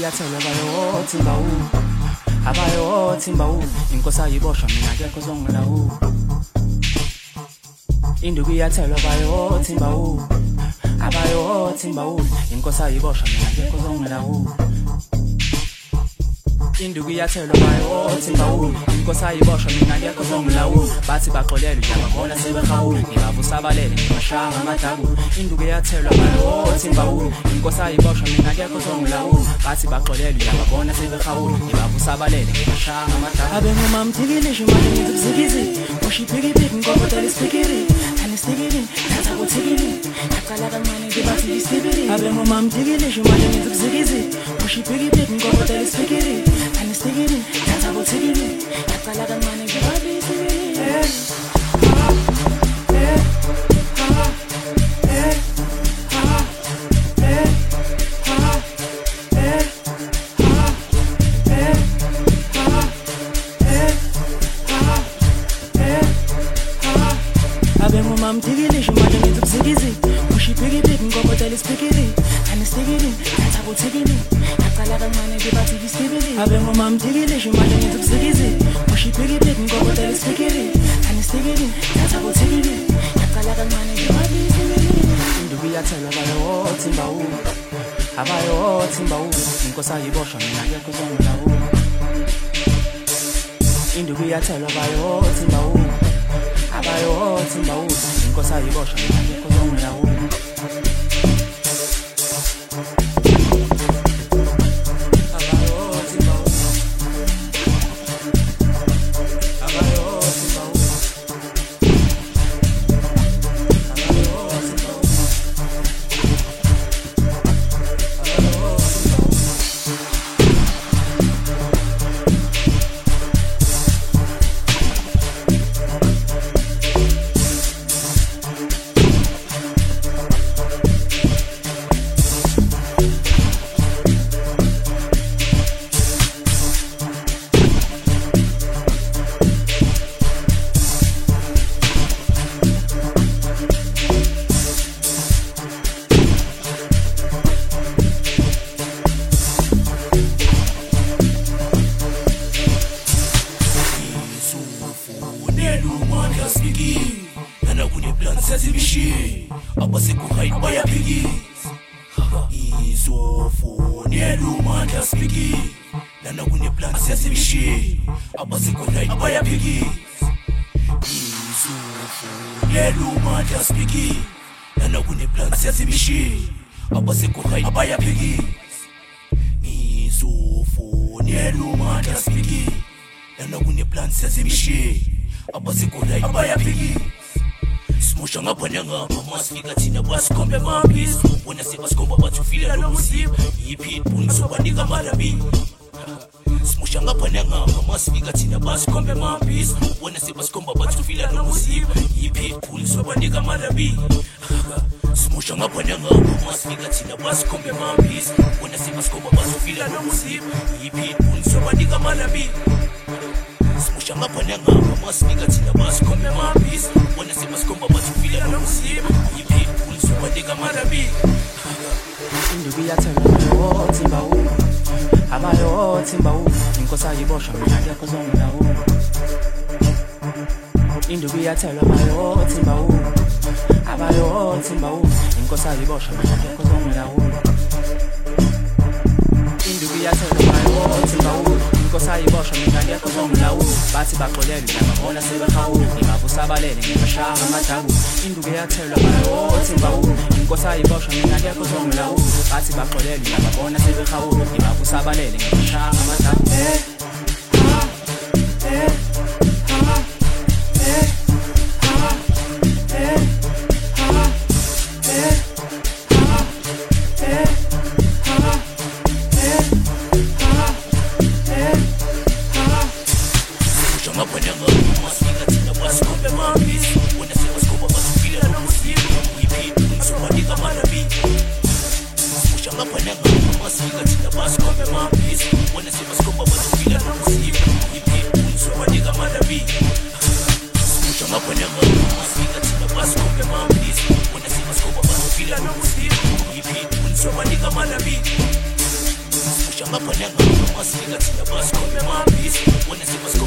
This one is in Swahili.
kuyathelwa bayothi mbawu abayothi mbawu inkosi ayiboshwa mina akekho ozongilawula induku iyathelwa bayothi mbawu abayothi mbawu inkosi ayiboshwa mina akekho ozongilawula induku iyathelwa bayothi mbawu inkosi ayiboshwa mina akekho ozongilawula bathi baxolelwe yababona sebehawula ngibavusa abalele ngibashaya amadabu induku iyathelwa bayothi mbawu inkosi ayiboshwa mina akekho ozongilawula bathi baxolelwe yababona sebehawula ngibavusa abalele ngibashaya amadabu abengoma mthikilisho manje ngizikuzikizi ushiphikiphiki ngokotela isiphikiri anistikiri thatha kuthikiri yaqala kancane ngibathi isibiri abengoma mthikilisho manje ngizikuzikizi ushiphikiphiki ngokotela isiphikiri anistikiri thatha kuthikiri yaqala kancane ngibathi isibiri abengoma mthikilisho manje ngizikuzikizi ushiphikiphiki ngokotela isiphikiri anistikiri thatha kuthikiri yaqala kancane ngibathi isibiri abengoma mthikilisho manje ngizikuzikizi ushiphikiphiki ngokotela isiphikiri anistikiri thatha kuthikiri yaqala kancane ngibathi isibiri induku iyathelwa bayothi mbawu abayothi mbawu inkosi ayiboshwa mina akekho ozongilawula induku iyathelwa bayothi mbawu abayothi mbawu inkosi ayiboshwa mina akekho ozongilawula Smusha ngapha ngapha masifika thina basikhombe maphisi ubona sebasikhomba bathufile lo musiba yipitbull ngizobanika malabi Smusha ngapha ngapha masifika thina basikhombe maphisi ubona sebasikhomba bathufile lo musiba yipitbull ngizobanika malabi Smusha ngapha ngapha masifika thina basikhombe maphisi ubona sebasikhomba bathufile lo musiba yipitbull ngizobanika malabi Smusha ngapha ngapha masifika thina basikhombe maphisi ubona sebasikhomba bathufile lo musiba yipitbull ngizobanika malabi induku iyathelwa bayothi mbawu abayothi mbawu inkosi ayiboshwa mina akekho ozongilawula induku iyathelwa bayothi mbawu abayothi mbawu inkosi ayiboshwa mina akekho ozongilawula induku iyathelwa bayothi mbawu inkosi ayiboshwa mina akekho ozongilawula bathi baxolelwe yababona sebehawula ngibavusa abalele ngibashaya amadabu induku iyathelwa bayothi mbawu inkosi ayiboshwa mina akekho ozongilawula bathi baxolelwe yababona sebehawula ngibavusa abalele ngibashaya amadabu Masika thina basikhombe maphisi ubona sebasikhomba bathufile ngapha nengapha masifika thina basikhombe amabhizi ubone